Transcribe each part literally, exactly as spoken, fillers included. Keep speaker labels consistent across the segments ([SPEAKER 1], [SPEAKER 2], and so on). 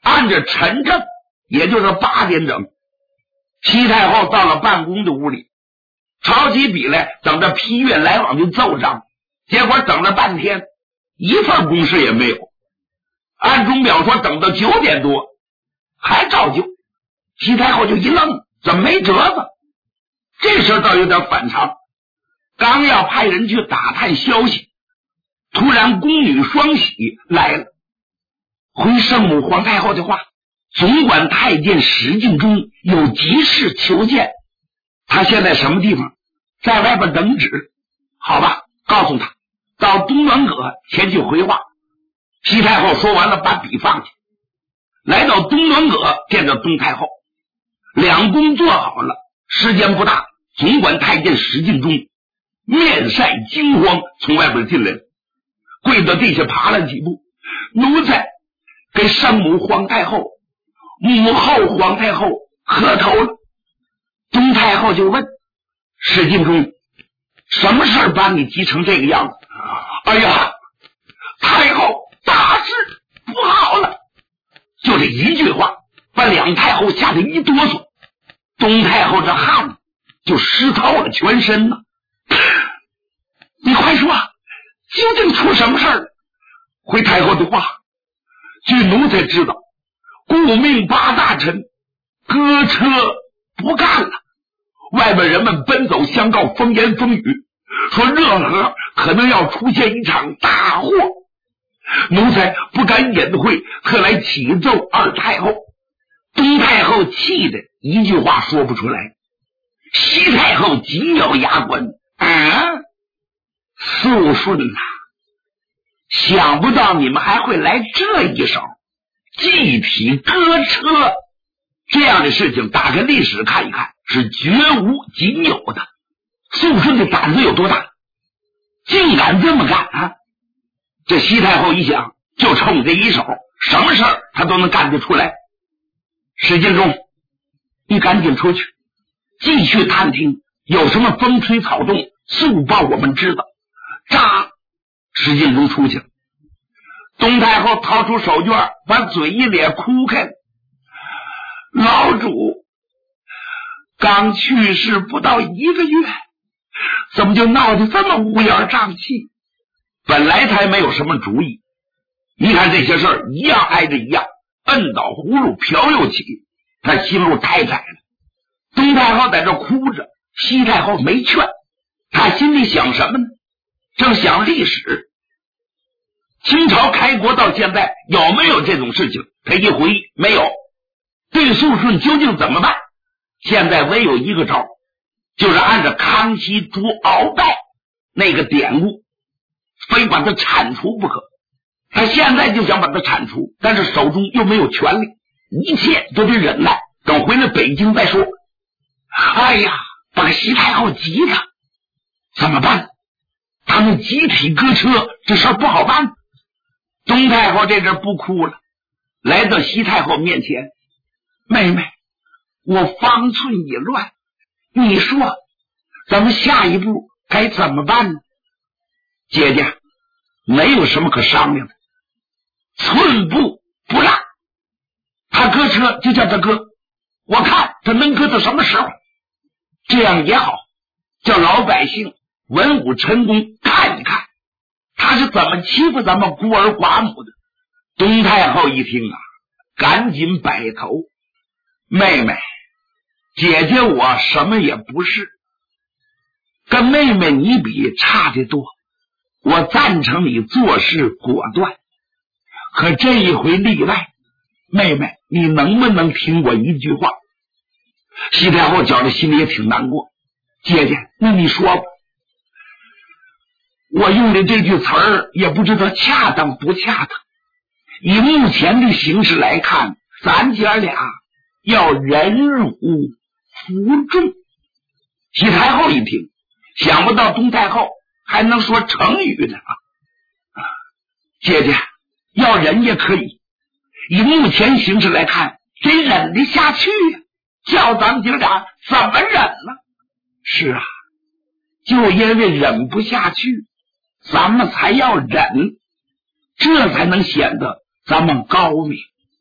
[SPEAKER 1] 按着晨正，也就是八点整，西太后到了办公的屋里，抄起笔来，等着批阅来往的奏章。结果等了半天，一份公事也没有。按钟表说等到九点多，还照旧。西太后就一愣，怎么没折子？这事倒有点反常。刚要派人去打探消息，突然宫女双喜来了，回圣母皇太后的话，总管太监史敬忠有急事求见，他现在什么地方？在外边等旨。好吧，告诉他到东暖阁前去回话。西太后说完了，把笔放下，来到东暖阁见着东太后。两宫做好了，时间不大，总管太监史敬忠面晒惊慌从外边进来了，跪到地下爬了几步，奴才给圣母皇太后、母后皇太后磕头了。东太后就问史敬忠，什么事儿把你急成这个样子？哎呀，太后大事不好了！就这一句话把两太后吓得一哆嗦，东太后这汗就湿透了全身呢。你快说，究竟出什么事儿？回太后的话，据奴才知道，顾命八大臣割车不干了，外边人们奔走相告，风言风语，说热河可能要出现一场大祸。奴才不敢隐晦，特来启奏二太后。东太后气得一句话说不出来，西太后紧咬牙关，啊，肃顺呐、啊，想不到你们还会来这一手，祭体割车这样的事情，打开历史看一看，是绝无仅有的。肃顺的胆子有多大，竟敢这么干啊！这西太后一想，就冲这一手，什么事儿他都能干得出来。史敬忠，你赶紧出去，继续探听，有什么风吹草动，速报我们知道。喳，史敬忠出去了。东太后掏出手绢，把嘴一咧，哭开了。老主刚去世不到一个月，怎么就闹得这么乌烟瘴气？本来他也没有什么主意，你看这些事儿一样挨着一样，摁倒葫芦瓢又起，他心路太窄了。东太后在这哭着，西太后没劝，他心里想什么呢？正想历史，清朝开国到现在有没有这种事情？他一回忆，没有。对肃顺究竟怎么办？现在唯有一个招，就是按照康熙诛鳌拜那个典故，非把他铲除不可。他现在就想把他铲除，但是手中又没有权力，一切都得忍耐，等回了北京再说。哎呀，把西太后急的，怎么办？他们集体割车，这事儿不好办。东太后这阵不哭了，来到西太后面前，妹妹，我方寸已乱，你说咱们下一步该怎么办呢？姐姐，没有什么可商量的，寸步不让。他割车就叫他割，我看他能割到什么时候。这样也好，叫老百姓文武臣工看一看他是怎么欺负咱们孤儿寡母的。东太后一听啊，赶紧摆头，妹妹，姐姐我什么也不是，跟妹妹你比差得多，我赞成你做事果断，可这一回例外，妹妹你能不能听我一句话？西太后觉得心里也挺难过，姐姐那你说吧。我用的这句词儿也不知道恰当不恰当，以目前的形势来看，咱姐俩要忍辱服众。西太后一听，想不到东太后还能说成语的啊！姐姐要忍也可以，以目前形势来看，得忍得下去呀、啊。叫咱们姐俩怎么忍呢？是啊，就因为忍不下去，咱们才要忍，这才能显得咱们高明。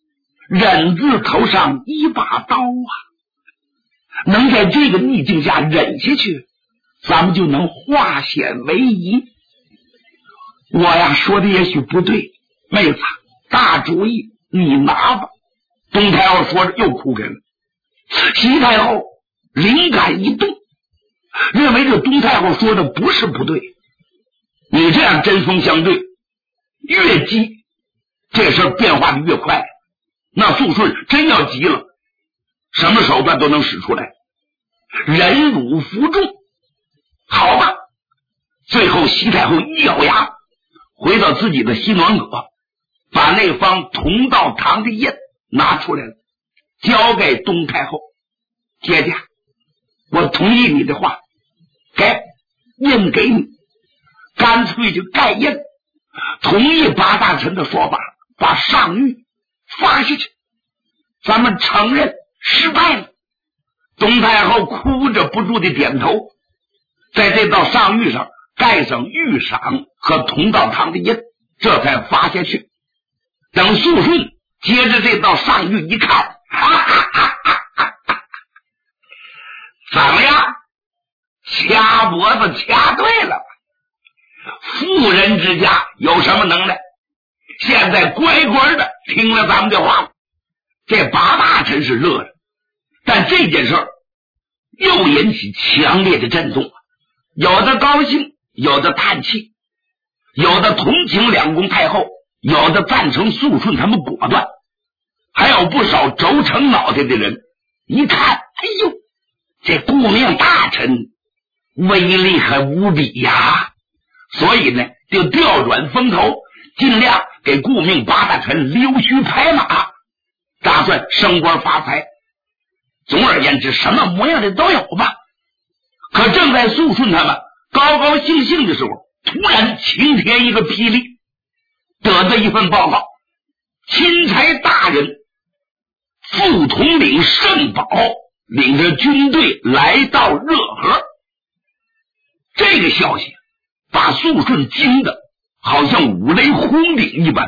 [SPEAKER 1] 忍字头上一把刀啊！能在这个逆境下忍下去，咱们就能化险为夷。我呀说的也许不对，妹子，大主意你拿吧。东太后说着又哭给了。西太后灵感一动，认为这东太后说的不是不对，你这样针锋相对，越急这事变化的越快，那肃顺真要急了，什么手段都能使出来，忍辱负重。好吧，最后西太后一咬牙，回到自己的西暖阁，把那方同道堂的印拿出来了，交给东太后。姐姐，我同意你的话，给印给你，干脆就盖印，同意八大臣的说法，把上谕发下去，咱们承认失败了。东太后哭着不住的点头，在这道上谕上盖上御赏和同道堂的印，这才发下去。等肃顺接着这道上谕一看，哈哈哈哈哈哈，怎么样？掐脖子掐对了。妇人之家有什么能耐？现在乖乖的听了咱们的话。这八大臣是乐着，但这件事又引起强烈的震动，有的高兴，有的叹气，有的同情两宫太后，有的赞成肃顺他们果断，还有不少轴承脑袋的人一看，哎呦，这顾命大臣威力很无比呀，所以呢就调转风头，尽量给顾命八大臣溜须拍马，打算升官发财。总而言之，什么模样的都有吧。可正在肃顺他们高高兴兴的时候，突然晴天一个霹雳，得到一份报告，钦差大人副统领盛宝领着军队来到热河。这个消息把肃顺惊得好像五雷轰顶一般。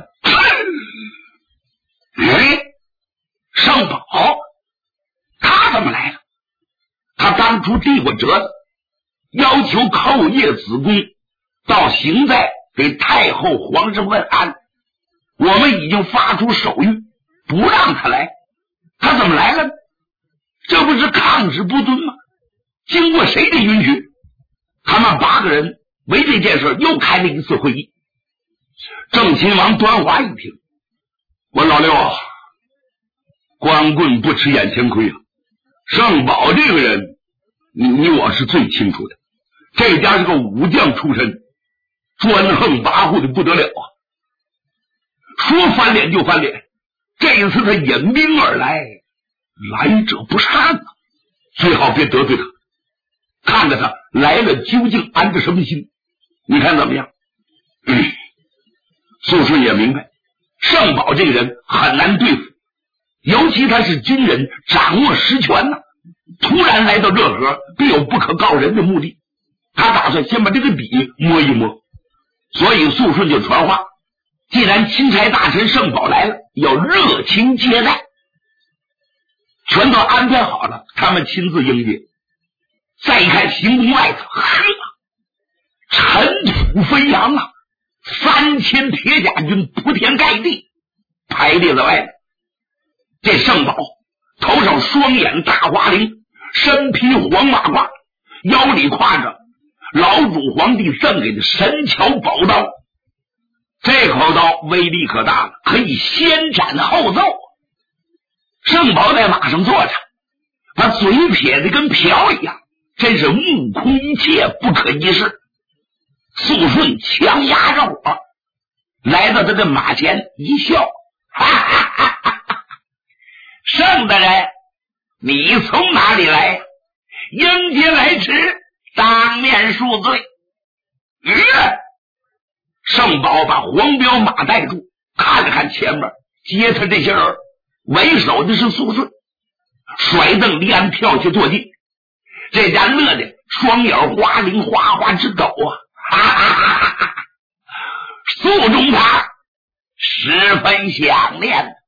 [SPEAKER 1] 哎，盛宝他怎么来了？他当初递过折子，要求寇叶子贡到行在给太后皇上问安，我们已经发出手谕不让他来，他怎么来了呢？这不是抗旨不遵吗？经过谁的允许？他们八个人为这件事又开了一次会议。郑亲王端华一听，我老六啊，光棍不吃眼前亏啊！盛宝这个人，你我是最清楚的，这家是个武将出身，专横跋扈的不得了啊！说翻脸就翻脸，这一次他引兵而来，来者不善啊，最好别得罪他，看着他来了究竟安着什么心，你看怎么样？嗯，肃顺也明白，盛宝这个人很难对付，尤其他是军人，掌握实权呢、啊，突然来到热河，必有不可告人的目的。他打算先把这个底摸一摸，所以肃顺就传话，既然钦差大臣盛宝来了，要热情接待。全都安排好了，他们亲自迎接。再一看行宫外头，呵，尘土飞扬啊，三千铁甲军铺天盖地排列在外面。这盛宝头上双眼大花翎，身披黄马褂，腰里挎着老主皇帝赠给的神巧宝刀。这口刀威力可大了，可以先斩后奏。盛宝在马上坐着，把嘴撇得跟瓢一样，真是目空一切，不可一世。肃顺强压着火，来到他的马前一笑，哈哈哈哈哈！盛大人，你从哪里来？迎接来迟，当面恕罪。嗯，盛宝把黄骠马带住，看了看前面，接他这些人，为首的是肃顺，甩蹬离鞍跳下坐骑。这家乐的双眼花翎哗哗直抖啊！哈哈哈哈哈！肃中堂十分想念，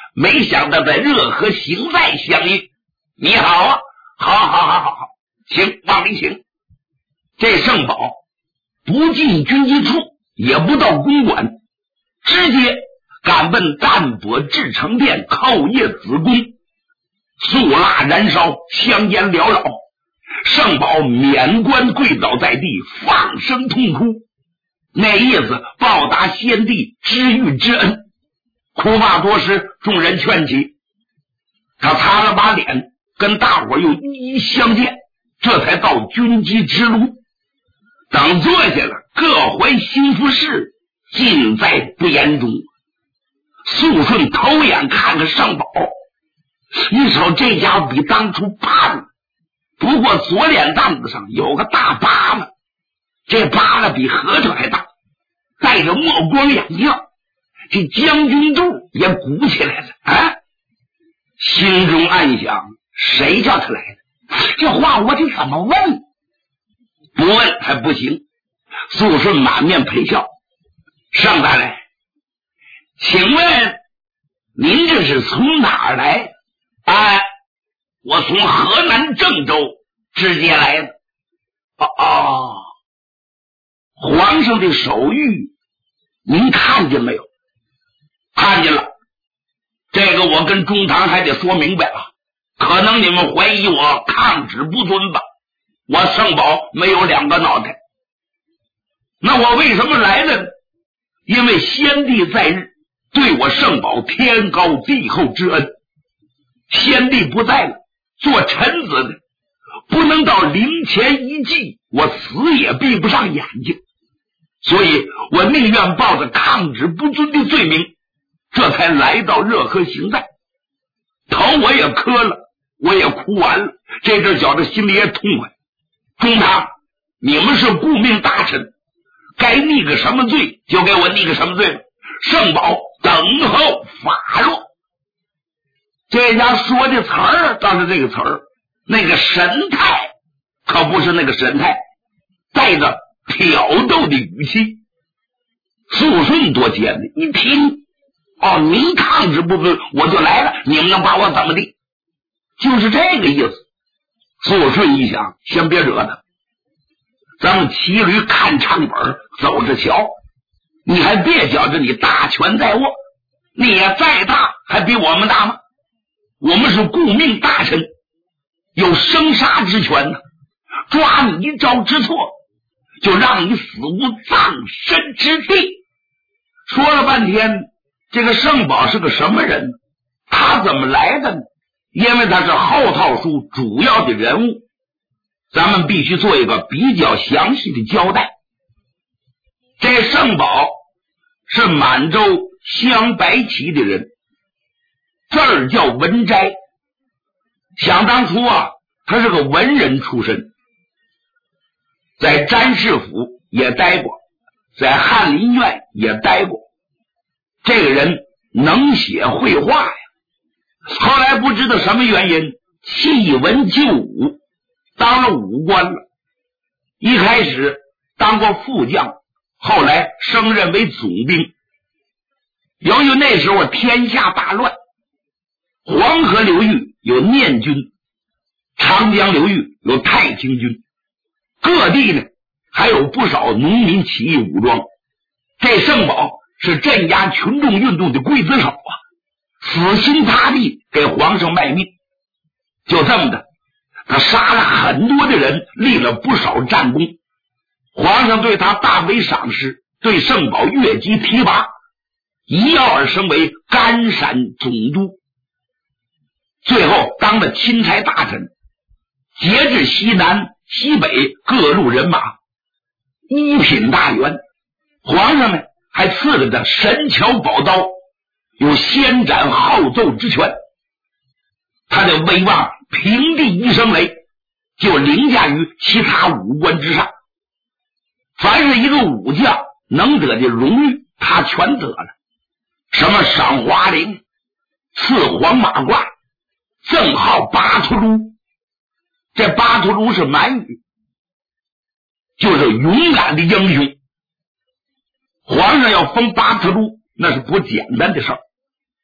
[SPEAKER 1] 没想到在热河行在相遇。你好啊，好好好好好，请往里请。这圣宝不进军机处，也不到公馆，直接赶奔淡泊至诚殿叩谒子宫，素蜡燃烧，香烟缭绕。圣宝免冠跪倒在地，放声痛哭。那意思报答先帝知遇之恩，哭罢多时，众人劝起，他擦了把脸，跟大伙又一一相见，这才到军机之路。等坐下了，各怀心腹事，尽在不言中。肃顺头眼看着圣宝，你瞅这家伙比当初胖了，不过左脸蛋子上有个大疤了，这疤了比核桃还大，戴着墨光眼镜，这将军肚也鼓起来了啊！心中暗想，谁叫他来的？这话我得怎么问？不问还不行。肃顺满面陪笑，上大人，请问您这是从哪儿来？哎，我从河南郑州直接来的。哦哦，皇上的手谕您看见没有？看见了。这个我跟中堂还得说明白了，可能你们怀疑我抗旨不遵吧。我圣宝没有两个脑袋。那我为什么来了呢？因为先帝在日，对我圣宝天高地厚之恩。先帝不在了，做臣子的不能到灵前一祭，我死也闭不上眼睛，所以我宁愿抱着抗旨不遵的罪名，这才来到热河行在。头我也磕了，我也哭完了，这阵觉得心里也痛快。中堂，你们是顾命大臣，该逆个什么罪就给我逆个什么罪，圣宝等候发落。这家说的词儿倒是这个词儿，那个神态可不是那个神态，带着挑逗的语气。肃顺多尖的一听，哦，您抗旨不遵，我就来了，你们能把我怎么的？就是这个意思。肃顺一想，先别惹他，咱们骑驴看唱本，走着瞧。你还别觉着你大权在握，你也再大还比我们大吗？我们是顾命大臣，有生杀之权呢，抓你一招之错，就让你死无葬身之地。说了半天，这个圣宝是个什么人？他怎么来的呢？因为他是后套书主要的人物，咱们必须做一个比较详细的交代。这圣宝是满洲镶白旗的人，这儿叫文斋。想当初啊，他是个文人出身，在詹事府也待过，在翰林院也待过。这个人能写绘画呀，后来不知道什么原因弃文就武，当了武官了。一开始当过副将，后来升任为总兵。由于那时候天下大乱，黄河流域有念军，长江流域有太清军，各地呢还有不少农民起义武装。这圣宝是镇压群众运动的刽子手啊，死心塌地给皇上卖命。就这么的，他杀了很多的人，立了不少战功。皇上对他大为赏识，对圣宝越级提拔，一跃而升为甘陕总督，最后当了钦差大臣，节制西南西北各路人马，一品大员。皇上呢还赐给他神巧宝刀，有先斩后奏之权。他的威望平地一声雷，就凌驾于其他武官之上。凡是一个武将能得的荣誉，他全得了。什么赏华翎、赐黄马褂、赠号巴图卢。这巴图卢是满语，就是勇敢的英雄。皇上要封巴图卢，那是不简单的事儿。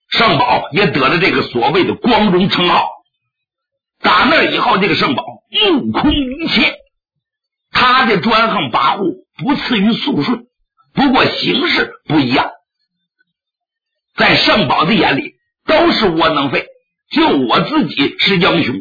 [SPEAKER 1] 圣宝也得了这个所谓的光荣称号。打那以后，这个圣宝目空一切，他的专横跋扈不次于肃顺，不过形式不一样。在圣宝的眼里都是窝囊废，就我自己是英雄。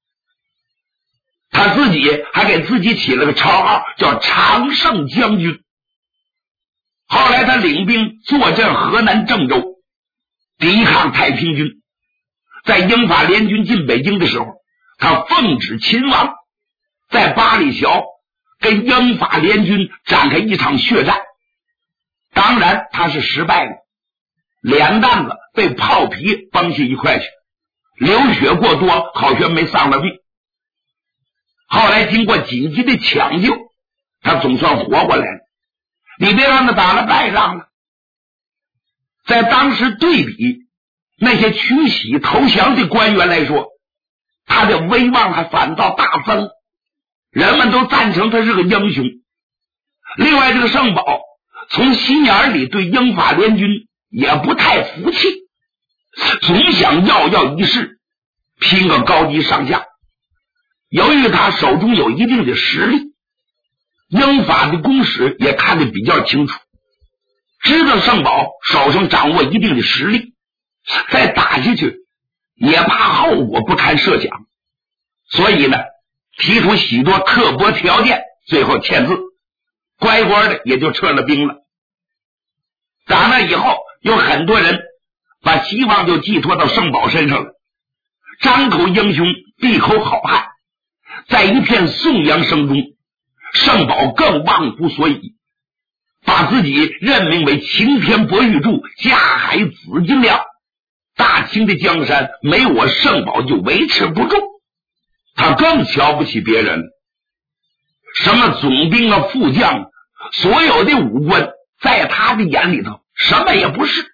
[SPEAKER 1] 他自己还给自己起了个绰号叫常胜将军。后来他领兵坐镇河南郑州，抵抗太平军。在英法联军进北京的时候，他奉旨勤王，在八里桥跟英法联军展开一场血战。当然他是失败了，脸蛋子被炮皮崩下一块去，流血过多，好像没丧了命。后来经过紧急的抢救，他总算活过来了。你别让他打了败仗了。在当时对比那些屈膝投降的官员来说，他的威望还反倒大增，人们都赞成他是个英雄。另外这个圣宝从心眼里对英法联军也不太服气，总想要要一试，拼个高低上下。由于他手中有一定的实力，英法的公使也看得比较清楚，知道圣宝手上掌握一定的实力，再打下去也怕后果不堪设想，所以呢提出许多刻薄条件，最后签字，乖乖的也就撤了兵了。打那以后，有很多人把希望就寄托到圣宝身上了，张口英雄，闭口好汉。在一片颂扬声中，圣宝更忘乎所以，把自己任命为擎天博玉柱，加海紫金亮。大清的江山没我圣宝就维持不住。他更瞧不起别人，什么总兵啊、副将，所有的武官在他的眼里头什么也不是。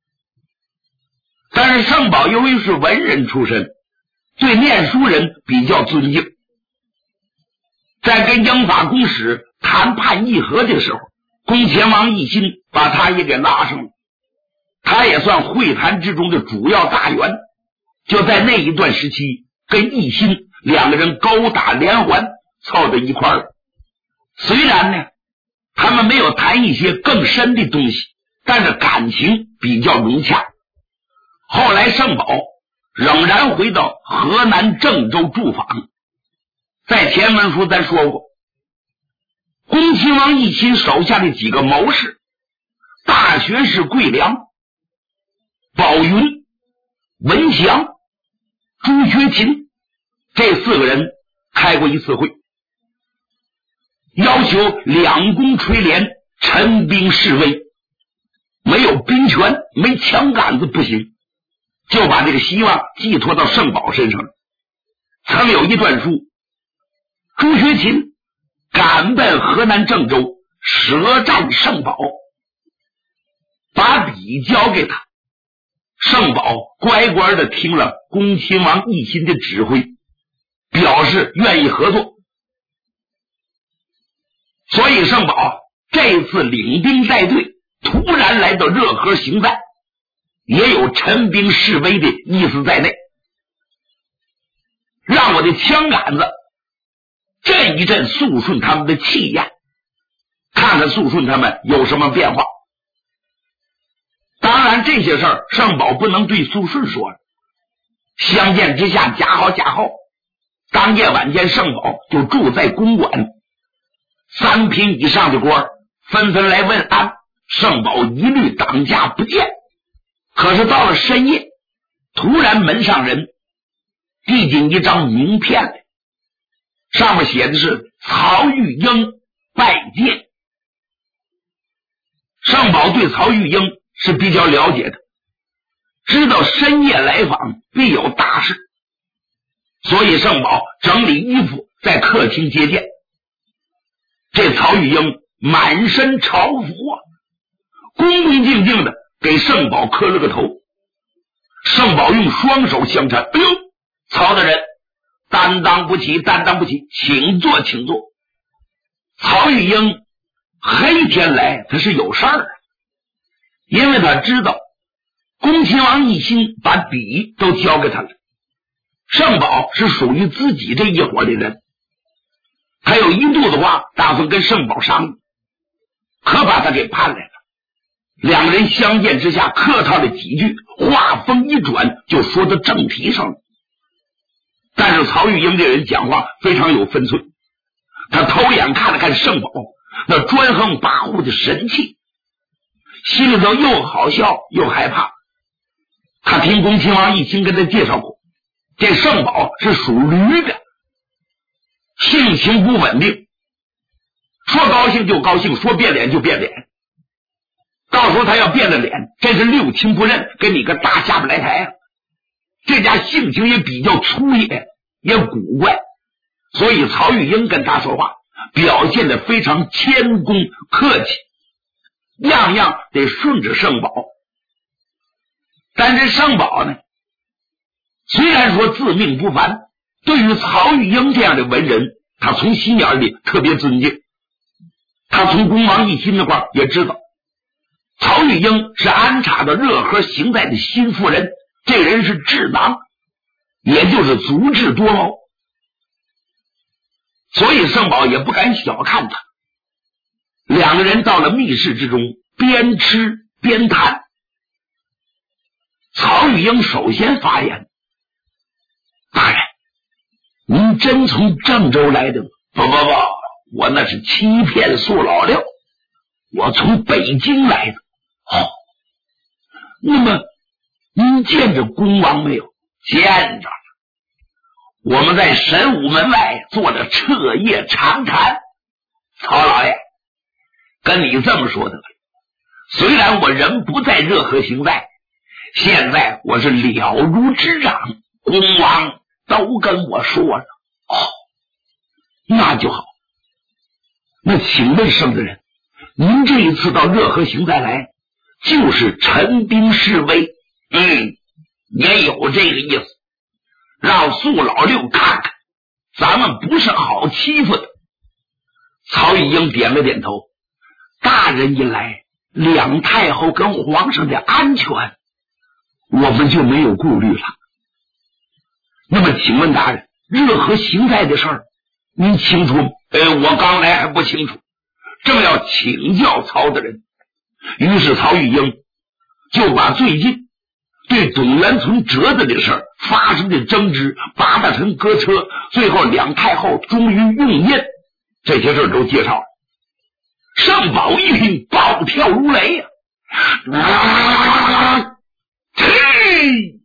[SPEAKER 1] 但是圣宝由于是文人出身，对念书人比较尊敬。在跟英法公使谈判议和的时候，恭前王奕欣把他也给拉上了，他也算会谈之中的主要大员。就在那一段时期，跟奕欣两个人勾打连环，凑到一块儿。虽然呢他们没有谈一些更深的东西，但是感情比较融洽。后来圣宝仍然回到河南郑州驻防。在前文书咱说过，恭亲王奕欣手下的几个谋士，大学士桂良、宝云、文祥、朱学勤，这四个人开过一次会，要求两宫垂帘，陈兵示威，没有兵权，没枪杆子不行，就把这个希望寄托到圣宝身上了。曾有一段书，朱学勤赶奔河南郑州，舌战圣宝，把笔交给他。圣宝乖乖的听了恭亲王奕欣的指挥，表示愿意合作。所以圣宝这次领兵带队，突然来到热河行战，也有陈兵示威的意思在内，让我的枪杆子震一震肃顺他们的气焰，看看肃顺他们有什么变化。当然这些事儿圣宝不能对肃顺说了，相见之下夹好夹好。当夜晚间圣宝就住在公馆，三品以上的官纷纷来问安，圣宝一律挡驾不见。可是到了深夜，突然门上人递进一张名片来，上面写的是曹玉英拜见。圣宝对曹玉英是比较了解的，知道深夜来访必有大事，所以圣宝整理衣服在客厅接见。这曹玉英满身朝服啊，恭恭敬敬的给圣宝磕了个头。圣宝用双手相搀，哎呦，曹大人担当不起，担当不起，请坐请坐。曹玉英黑天来他是有事儿啊，因为他知道恭亲王一心把笔都交给他了。圣宝是属于自己这一伙的人，他有一肚子话打算跟圣宝商议，可把他给盼来了。两个人相见之下客套了几句，话锋一转就说到正题上了。但是曹玉英这人讲话非常有分寸，他偷眼看了看圣宝那专横跋扈的神气，心里头又好笑又害怕。他听恭亲王一心跟他介绍过，这圣宝是属驴的，性情不稳定，说高兴就高兴，说变脸就变脸。到时候他要变了脸，真是六亲不认，跟你个大下不来台啊！这家性情也比较粗野，也古怪，所以曹玉英跟他说话表现得非常谦恭客气，样样得顺着圣宝。但是圣宝呢，虽然说自命不凡，对于曹玉英这样的文人，他从心眼里特别尊敬。他从恭王一心的话也知道，曹玉英是安插到热河行在的新夫人，这人是智囊，也就是足智多谋，所以圣宝也不敢小看他。两个人到了密室之中，边吃边谈。曹玉英首先发言：“大人，您真从郑州来的吗？”“不不不，我那是欺骗素老六，我从北京来的。”“哦，那么您见着恭王没有？”“见着了，我们在神武门外做了彻夜长谈。”“曹老爷，跟你这么说的，虽然我人不在热河行在，现在我是了如指掌，恭王都跟我说了。”“哦，那就好。那请问圣子人，您这一次到热河行在来，就是陈兵示威？”“嗯，也有这个意思，让素老六看看咱们不是好欺负的。”曹玉英点了点头：“大人一来，两太后跟皇上的安全我们就没有顾虑了。那么请问大人，热河行在的事儿您清楚吗？”“呃，我刚来还不清楚，正要请教曹大人。”于是曹玉英就把最近对董元存折子的事儿发生的争执，八大臣割车，最后两太后终于用印，这些事儿都介绍了。圣宝一听，暴跳如雷呀、啊！啊嘿，